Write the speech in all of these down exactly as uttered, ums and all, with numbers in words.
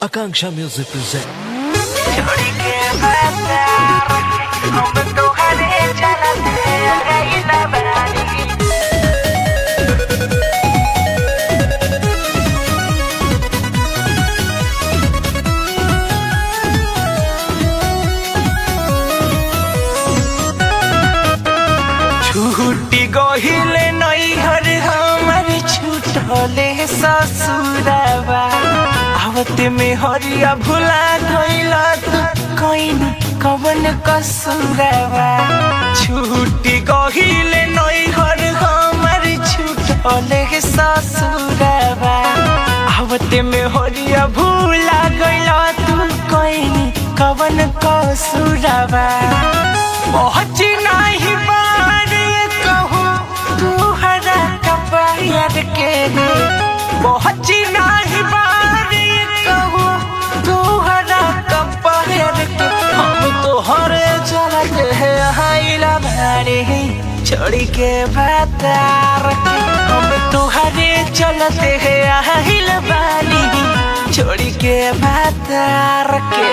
Akanksha Music present. छोड़ी के बाजार हम तोहरे चलते रहिला बानी छूटी गहिले नैहर हमर छूटले ससुरवा आवते में हरिया भुला गइला तू कइन कवन कसुरवा छूटी गहिले नैहर हमर छूटले ससुरवा आवते में हरिया भुला गइला तू कइन कवन कसुरवा पहुंची नहीं बारे कहू तू हरा कपायर के पहुंची नहीं बारे कहू तू हरा कपायर के हम तो हरे चलते हैं आइला भारे छोड़ी के बातार के हम तो हरे चलते हैं आइला बानी छोड़ी के बातार के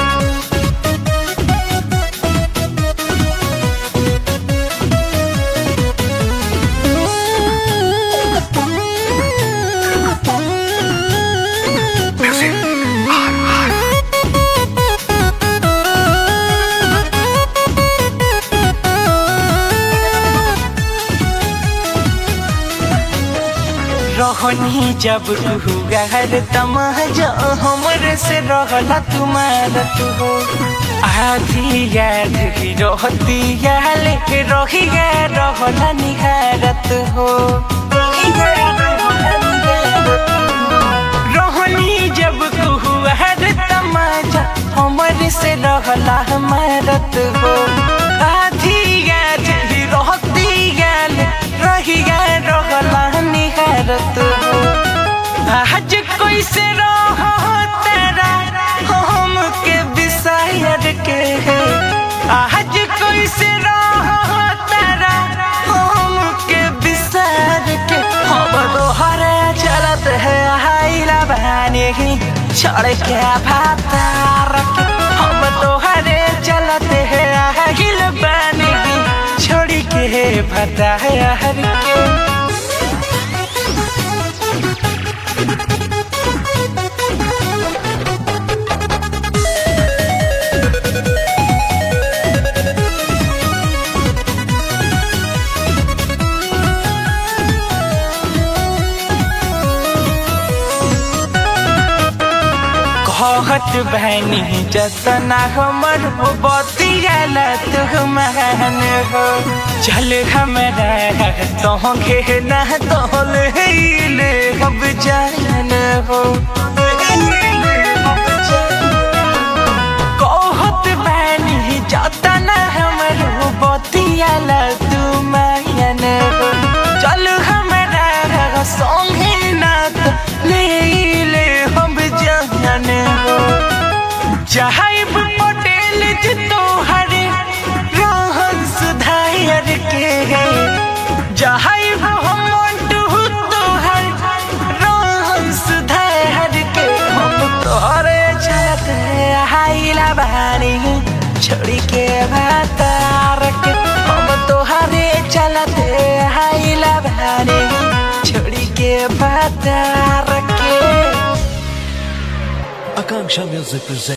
रहनी जब तू गहर तमाजा हमरे से रहला तुम्हारा तू हो आधी याद ही रहती या लेके रही गे रहला निहारत हो रहनी जब तू गहर तमाजा हमरे से रहला हमारत हो आधी याद ही रहती या रही गे रहला निहारत हो आज कैसे रहो तेरा हम के विषयर के है आज कैसे रहो तेरा हम के विषयर के हम तोहरे चलत है आइला बहाने छोड़ के भातार के हम तोहरे चलत है आइला बहाने छोड़ के भातार के कहत बहनी जतना हमर हो बतियाला तू महान हो चल हमरा तो घे ना तोल ले अब जान हो कहत बहनी जतना हमर हो बतियाला तू महान हो चल हमरा संगे ना ले ले हम जान हो जहाइब पटेल जी तोहरे रहन सुधार के है जहाइब हम मंटू तोहर रहन सुधार के हम तोहरे चलत है आइला बानी छोड़ी के भातार के हम तोहरे चलत है आइला बानी छोड़ी के भातार के Akanksha Music present.